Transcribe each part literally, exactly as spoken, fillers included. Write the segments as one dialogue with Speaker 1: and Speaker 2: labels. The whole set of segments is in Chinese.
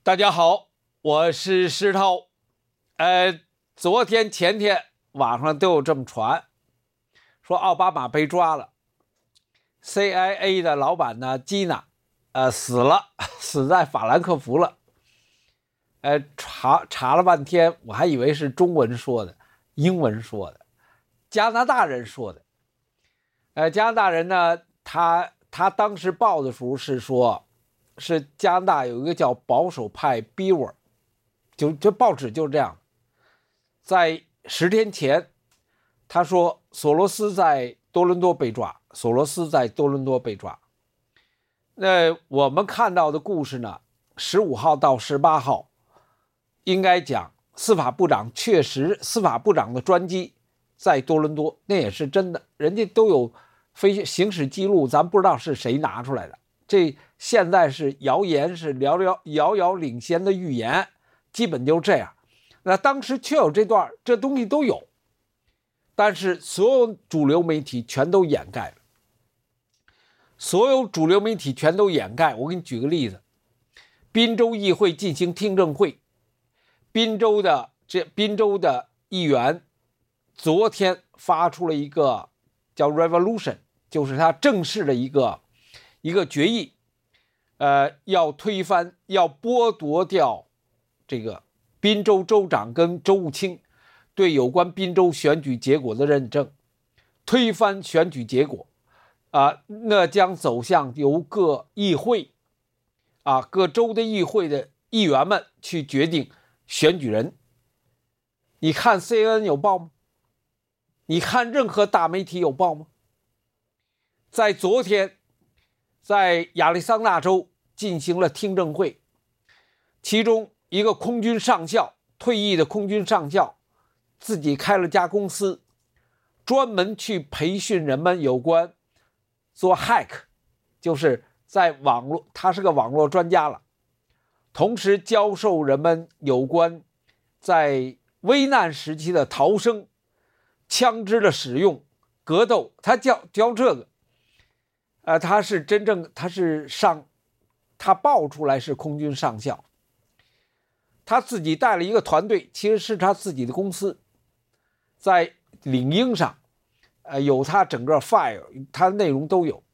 Speaker 1: 大家好，我是石涛。呃，昨天前天网上都有这么传，说奥巴马被抓了 ，C I A 的老板呢基娜，呃死了，死在法兰克福了。呃，查查了半天，我还以为是中文说的，英文说的，加拿大人说的。呃，加拿大人呢，他他当时报的时候是说。是加拿大有一个叫保守派 Beaver， 就这报纸就是这样。在十天前，他说索罗斯在多伦多被抓，索罗斯在多伦多被抓。那我们看到的故事呢，十五号到十八号，应该讲司法部长确实，司法部长的专机在多伦多，那也是真的，人家都有飞行驶记录，咱不知道是谁拿出来的。这现在是谣言，是遥遥遥遥领先的预言，基本就这样。那当时确有这段，这东西都有，但是所有主流媒体全都掩盖了，所有主流媒体全都掩盖。我给你举个例子，宾州议会进行听证会，宾州的这宾州的议员昨天发出了一个叫 Revolution， 就是他正式的一个。一个决议，呃，要推翻，要剥夺掉这个宾州州长跟州务卿对有关宾州选举结果的认证，推翻选举结果，啊、呃，那将走向由各议会，啊，各州的议会的议员们去决定选举人。你看 C N N 有报吗？你看任何大媒体有报吗？在昨天。在亚利桑那州进行了听证会，其中一个空军上校，退役的空军上校，自己开了家公司，专门去培训人们有关做 hack， 就是在网络，他是个网络专家了，同时教授人们有关在危难时期的逃生、枪支的使用、格斗，他教教这个。呃，他是真正，他是上，他报出来是空军上校，他自己带了一个团队，其实是他自己的公司，在领英上，呃，有他整个 file， 他的内容都有。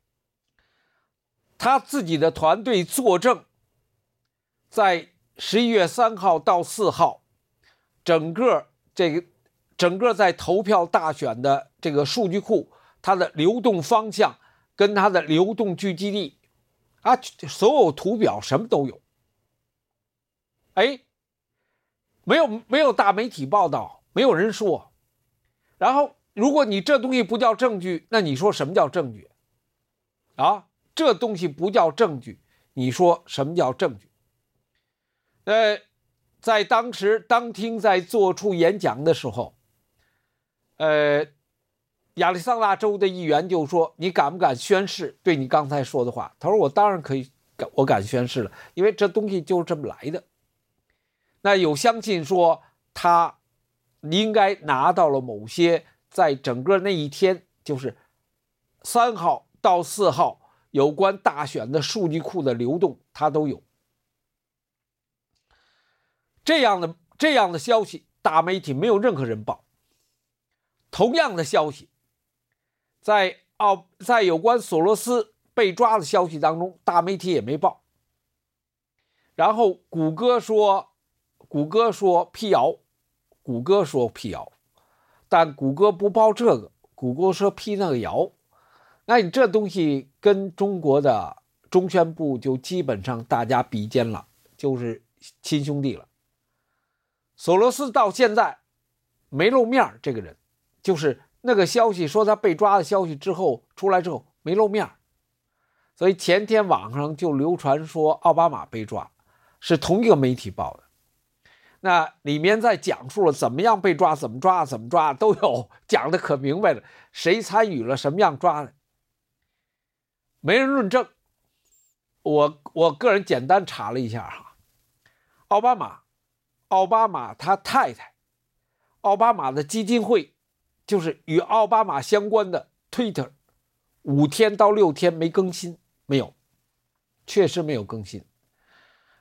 Speaker 1: 他自己的团队作证，在十一月三号到四号，整个这个整个在投票大选的这个数据库，它的流动方向。跟它的流动聚集地啊，所有图表什么都有。哎，没有没有大媒体报道，没有人说。然后，如果你这东西不叫证据，那你说什么叫证据？啊，这东西不叫证据，你说什么叫证据？呃，在当时当庭在做出演讲的时候，呃。亚利桑那州的议员就说：“你敢不敢宣誓？对你刚才说的话。”他说：“我当然可以，我敢宣誓了，因为这东西就是这么来的。”那有相信说他应该拿到了某些在整个那一天，就是三号到四号有关大选的数据库的流动，他都有。这样的这样的消息，大媒体没有任何人报。同样的消息。在奥在有关索罗斯被抓的消息当中，大媒体也没报。然后谷歌说，谷歌说辟谣，谷歌说辟谣，但谷歌不报这个，谷歌说辟那个谣。那你这东西跟中国的中宣部就基本上大家比肩了，就是亲兄弟了。索罗斯到现在没露面，这个人就是。那个消息说他被抓的消息之后出来之后没露面，所以前天网上就流传说奥巴马被抓，是同一个媒体报的。那里面在讲述了怎么样被抓，怎么抓，怎么抓都有，讲的可明白了，谁参与了，什么样抓的，没人论证。我我个人简单查了一下哈，奥巴马，奥巴马他太太，奥巴马的基金会。就是与奥巴马相关的 Twitter 五天到六天没更新，没有，确实没有更新。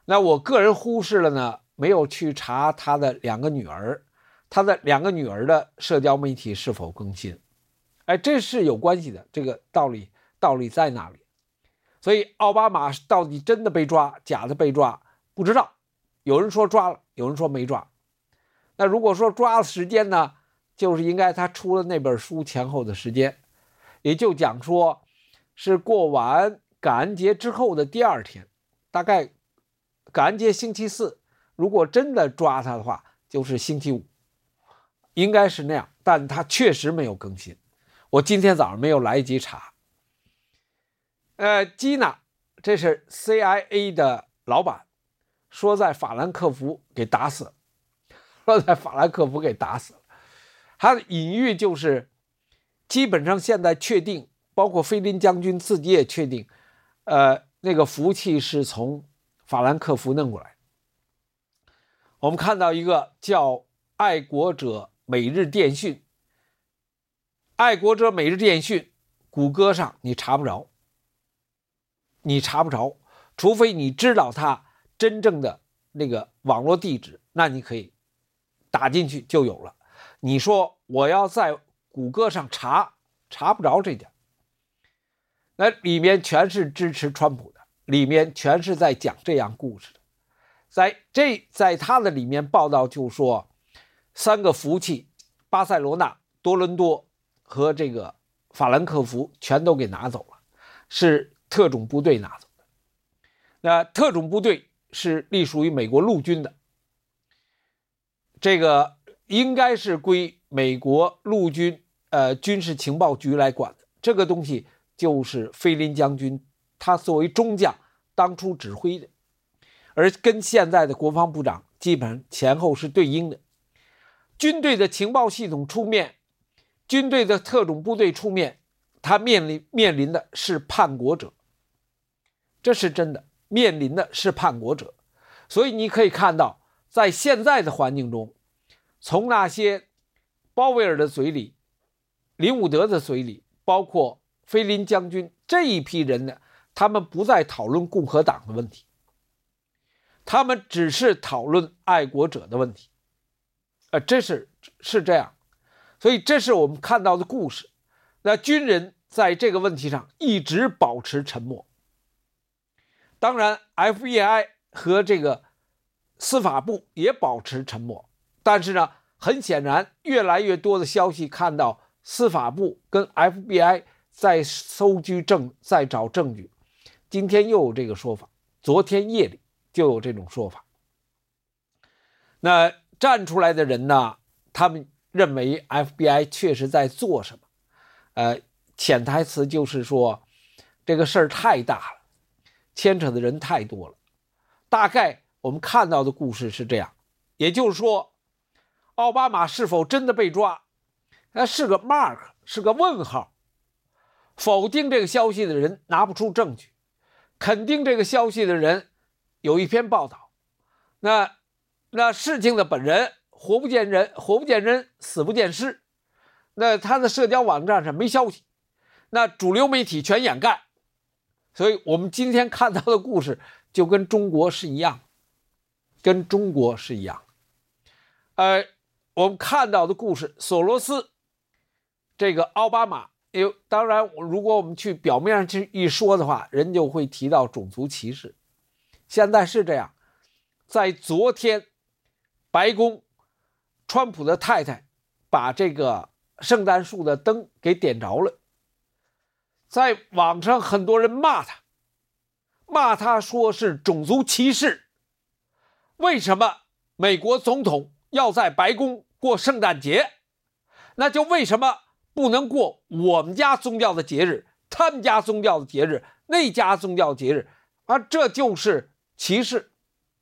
Speaker 1: 那我个人忽视了呢，没有去查他的两个女儿，他的两个女儿的社交媒体是否更新。哎，这是有关系的，这个道理道理在哪里？所以奥巴马到底真的被抓，假的被抓，不知道。有人说抓了，有人说没抓。那如果说抓的时间呢，就是应该他出了那本书前后的时间，也就讲说是过完感恩节之后的第二天，大概感恩节星期四，如果真的抓他的话，就是星期五，应该是那样。但他确实没有更新，我今天早上没有来得及查。呃，基娜，这是 C I A 的老板，说在法兰克福给打死了，说在法兰克福给打死了。他的隐喻就是，基本上现在确定，包括菲林将军自己也确定，呃，那个服务器是从法兰克福弄过来。我们看到一个叫爱国者每日电讯，爱国者每日电讯，谷歌上你查不着。你查不着，除非你知道它真正的那个网络地址，那你可以打进去就有了。你说我要在谷歌上查，查不着这点。那里面全是支持川普的，里面全是在讲这样故事的。在这在他的里面报道就说，三个服务器，巴塞罗那、多伦多和这个法兰克福全都给拿走了，是特种部队拿走的。那特种部队是隶属于美国陆军的，这个应该是归美国陆军呃军事情报局来管的。这个东西就是菲林将军他作为中将当初指挥的，而跟现在的国防部长基本上前后是对应的。军队的情报系统出面，军队的特种部队出面，他面临面临的是叛国者。这是真的，面临的是叛国者。所以你可以看到，在现在的环境中，从那些鲍威尔的嘴里、林伍德的嘴里，包括菲林将军这一批人呢，他们不再讨论共和党的问题，他们只是讨论爱国者的问题。呃，这是是这样。所以这是我们看到的故事。那军人在这个问题上一直保持沉默。当然 F B I 和这个司法部也保持沉默，但是呢，很显然越来越多的消息看到司法部跟 F B I 在搜集证在找证据。今天又有这个说法，昨天夜里就有这种说法。那站出来的人呢，他们认为 F B I 确实在做什么，呃，潜台词就是说这个事儿太大了，牵扯的人太多了。大概我们看到的故事是这样，也就是说，奥巴马是否真的被抓，那是个 mark， 是个问号。否定这个消息的人拿不出证据，肯定这个消息的人有一篇报道。那那事情的本人活不见人，活不见人，死不见尸。那他的社交网站上没消息，那主流媒体全掩盖。所以我们今天看到的故事就跟中国是一样，跟中国是一样。呃，我们看到的故事，索罗斯，这个奥巴马，有当然，如果我们去表面上去一说的话，人就会提到种族歧视。现在是这样，在昨天，白宫，川普的太太把这个圣诞树的灯给点着了。在网上很多人骂他，骂他说是种族歧视。为什么美国总统要在白宫过圣诞节？那就为什么不能过我们家宗教的节日，他们家宗教的节日，那家宗教节日啊？这就是歧视。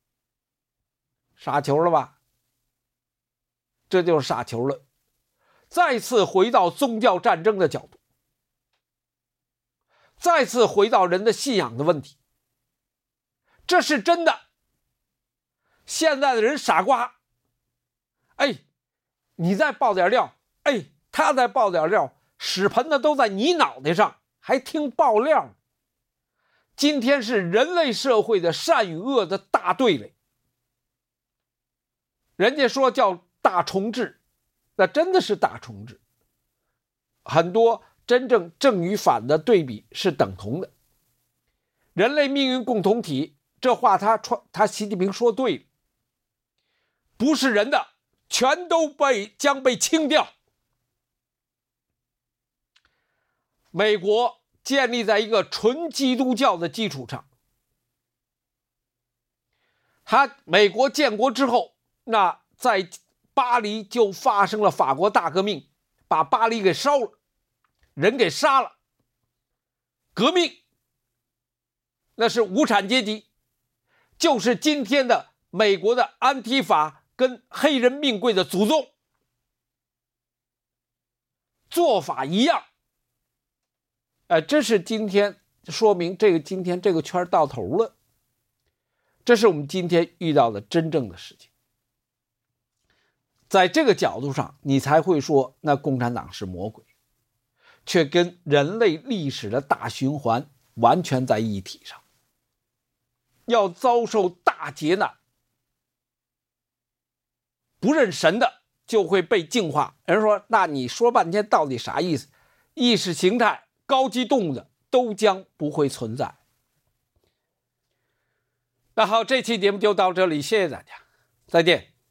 Speaker 1: 傻球了吧？这就是傻球了。再次回到宗教战争的角度，再次回到人的信仰的问题，这是真的。现在的人傻瓜，哎，你再爆点料，哎，他再爆点料，屎盆子都在你脑袋上，还听爆料。 今天是人类社会的善与恶的大对垒。人家说叫大重置，那真的是大重置。很多真正正与反的对比是等同的。人类命运共同体，这话他他习近平说对了，不是人的全都被将被清掉。美国建立在一个纯基督教的基础上，他美国建国之后，那在巴黎就发生了法国大革命，把巴黎给烧了，人给杀了。革命那是无产阶级，就是今天的美国的安提法跟黑人命贵的祖宗，做法一样。呃，这是今天说明这个今天这个圈到头了，这是我们今天遇到的真正的事情。在这个角度上，你才会说那共产党是魔鬼，却跟人类历史的大循环完全在一体上。要遭受大劫难，不认神的就会被净化。人说那你说半天到底啥意思？意识形态高级动物的都将不会存在。那好，这期节目就到这里，谢谢大家，再见。